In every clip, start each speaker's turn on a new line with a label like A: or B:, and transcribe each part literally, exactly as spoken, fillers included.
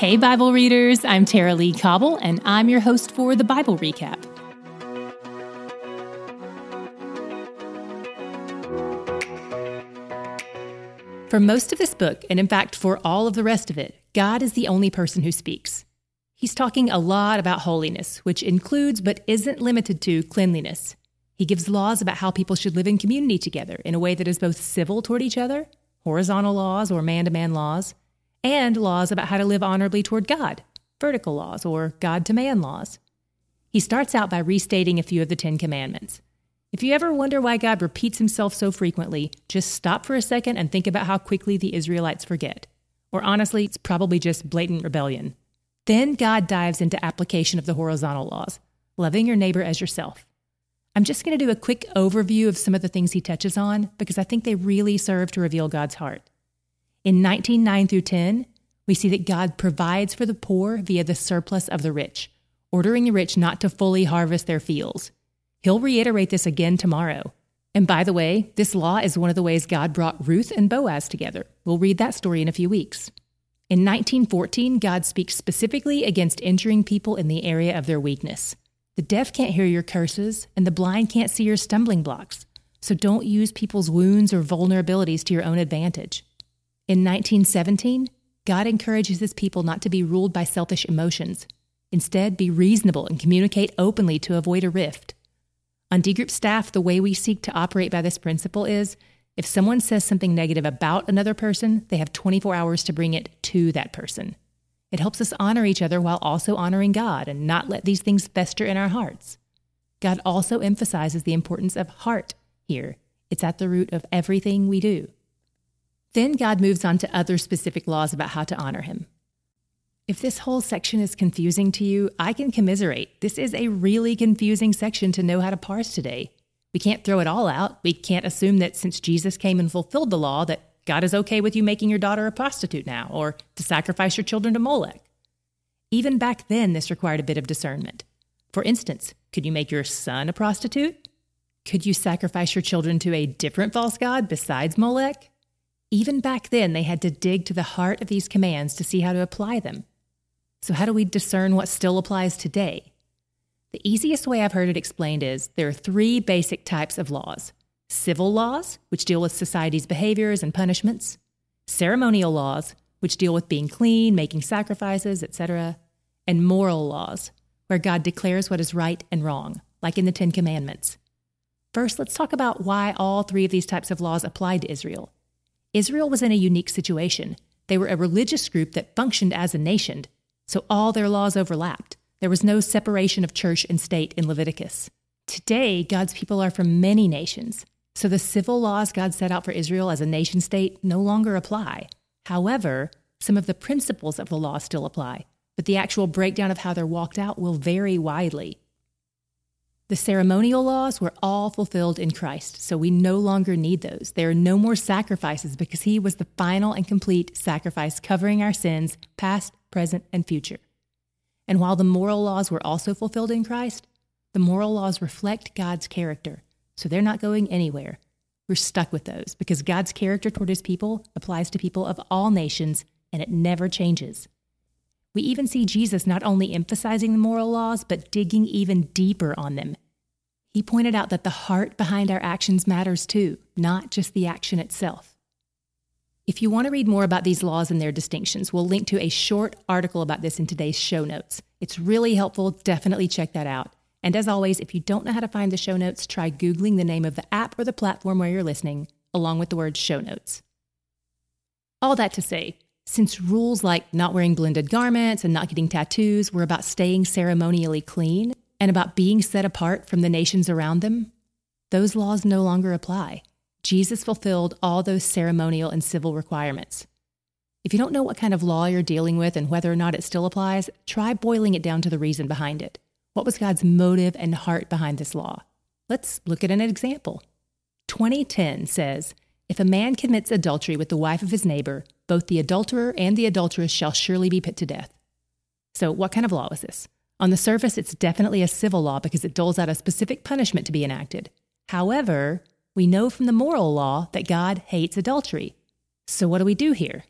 A: Hey, Bible readers, I'm Tara Lee Cobble, and I'm your host for the Bible Recap. For most of this book, and in fact for all of the rest of it, God is the only person who speaks. He's talking a lot about holiness, which includes but isn't limited to cleanliness. He gives laws about how people should live in community together in a way that is both civil toward each other, horizontal laws or man-to-man laws, and laws about how to live honorably toward God, vertical laws or God-to-man laws. He starts out by restating a few of the Ten Commandments. If you ever wonder why God repeats himself so frequently, just stop for a second and think about how quickly the Israelites forget. Or honestly, it's probably just blatant rebellion. Then God dives into application of the horizontal laws, loving your neighbor as yourself. I'm just going to do a quick overview of some of the things he touches on because I think they really serve to reveal God's heart. In nineteen nine through ten, we see that God provides for the poor via the surplus of the rich, ordering the rich not to fully harvest their fields. He'll reiterate this again tomorrow. And by the way, this law is one of the ways God brought Ruth and Boaz together. We'll read that story in a few weeks. In nineteen fourteen, God speaks specifically against injuring people in the area of their weakness. The deaf can't hear your curses, and the blind can't see your stumbling blocks. So don't use people's wounds or vulnerabilities to your own advantage. In nineteen seventeen, God encourages his people not to be ruled by selfish emotions. Instead, be reasonable and communicate openly to avoid a rift. On D Group staff, the way we seek to operate by this principle is, if someone says something negative about another person, they have twenty-four hours to bring it to that person. It helps us honor each other while also honoring God and not let these things fester in our hearts. God also emphasizes the importance of heart here. It's at the root of everything we do. Then God moves on to other specific laws about how to honor him. If this whole section is confusing to you, I can commiserate. This is a really confusing section to know how to parse today. We can't throw it all out. We can't assume that since Jesus came and fulfilled the law that God is okay with you making your daughter a prostitute now, or to sacrifice your children to Molech. Even back then, this required a bit of discernment. For instance, could you make your son a prostitute? Could you sacrifice your children to a different false god besides Molech? Even back then, they had to dig to the heart of these commands to see how to apply them. So how do we discern what still applies today? The easiest way I've heard it explained is there are three basic types of laws. Civil laws, which deal with society's behaviors and punishments. Ceremonial laws, which deal with being clean, making sacrifices, et cetera. And moral laws, where God declares what is right and wrong, like in the Ten Commandments. First, let's talk about why all three of these types of laws applied to Israel. Israel was in a unique situation. They were a religious group that functioned as a nation, so all their laws overlapped. There was no separation of church and state in Leviticus. Today, God's people are from many nations, so the civil laws God set out for Israel as a nation-state no longer apply. However, some of the principles of the law still apply, but the actual breakdown of how they're walked out will vary widely. The ceremonial laws were all fulfilled in Christ, so we no longer need those. There are no more sacrifices because he was the final and complete sacrifice covering our sins, past, present, and future. And while the moral laws were also fulfilled in Christ, the moral laws reflect God's character, so they're not going anywhere. We're stuck with those because God's character toward his people applies to people of all nations, and it never changes. We even see Jesus not only emphasizing the moral laws, but digging even deeper on them. He pointed out that the heart behind our actions matters too, not just the action itself. If you want to read more about these laws and their distinctions, we'll link to a short article about this in today's show notes. It's really helpful. Definitely check that out. And as always, if you don't know how to find the show notes, try Googling the name of the app or the platform where you're listening, along with the word show notes. All that to say, since rules like not wearing blended garments and not getting tattoos were about staying ceremonially clean and about being set apart from the nations around them, those laws no longer apply. Jesus fulfilled all those ceremonial and civil requirements. If you don't know what kind of law you're dealing with and whether or not it still applies, try boiling it down to the reason behind it. What was God's motive and heart behind this law? Let's look at an example. twenty ten says, if a man commits adultery with the wife of his neighbor, both the adulterer and the adulteress shall surely be put to death. So what kind of law is this? On the surface, it's definitely a civil law because it doles out a specific punishment to be enacted. However, we know from the moral law that God hates adultery. So what do we do here?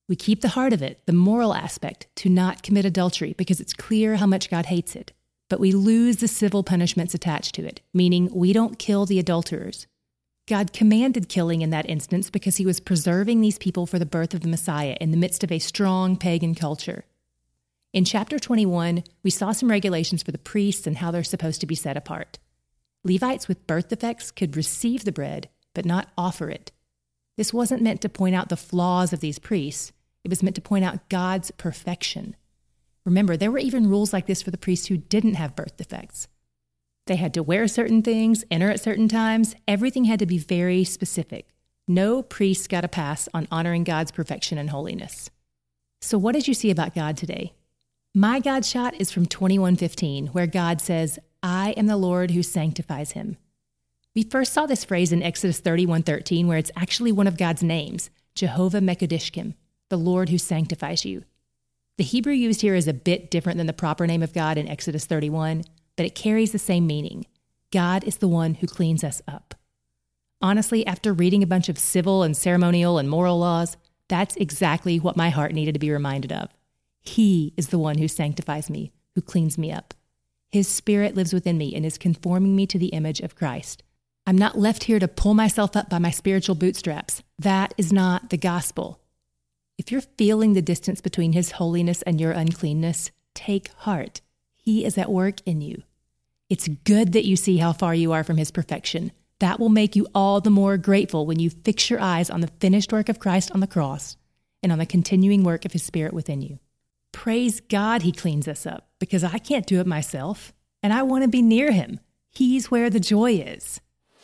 A: We keep the heart of it, the moral aspect, to not commit adultery because it's clear how much God hates it. But we lose the civil punishments attached to it, meaning we don't kill the adulterers. God commanded killing in that instance because he was preserving these people for the birth of the Messiah in the midst of a strong pagan culture. In chapter twenty-one, we saw some regulations for the priests and how they're supposed to be set apart. Levites with birth defects could receive the bread, but not offer it. This wasn't meant to point out the flaws of these priests. It was meant to point out God's perfection. Remember, there were even rules like this for the priests who didn't have birth defects. They had to wear certain things, enter at certain times. Everything had to be very specific. No priest got a pass on honoring God's perfection and holiness. So what did you see about God today? My God shot is from twenty-one fifteen, where God says, "I am the Lord who sanctifies him." We first saw this phrase in Exodus thirty-one thirteen, where it's actually one of God's names, Jehovah Mekadishkim, the Lord who sanctifies you. The Hebrew used here is a bit different than the proper name of God in Exodus thirty-one, but it carries the same meaning. God is the one who cleans us up. Honestly, after reading a bunch of civil and ceremonial and moral laws, that's exactly what my heart needed to be reminded of. He is the one who sanctifies me, who cleans me up. His Spirit lives within me and is conforming me to the image of Christ. I'm not left here to pull myself up by my spiritual bootstraps. That is not the gospel. If you're feeling the distance between his holiness and your uncleanness, take heart. He is at work in you. It's good that you see how far you are from his perfection. That will make you all the more grateful when you fix your eyes on the finished work of Christ on the cross and on the continuing work of his Spirit within you. Praise God he cleans us up, because I can't do it myself, and I want to be near him. He's where the joy is.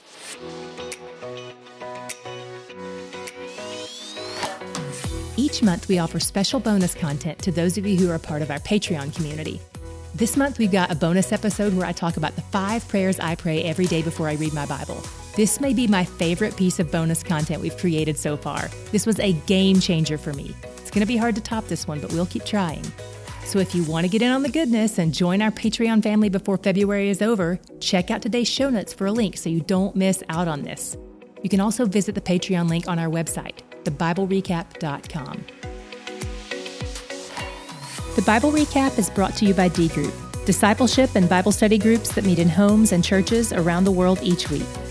A: Each month, we offer special bonus content to those of you who are a part of our Patreon community. This month, we've got a bonus episode where I talk about the five prayers I pray every day before I read my Bible. This may be my favorite piece of bonus content we've created so far. This was a game changer for me. It's going to be hard to top this one, but we'll keep trying. So if you want to get in on the goodness and join our Patreon family before February is over, check out today's show notes for a link so you don't miss out on this. You can also visit the Patreon link on our website, the bible recap dot com. The Bible Recap is brought to you by D Group, discipleship and Bible study groups that meet in homes and churches around the world each week.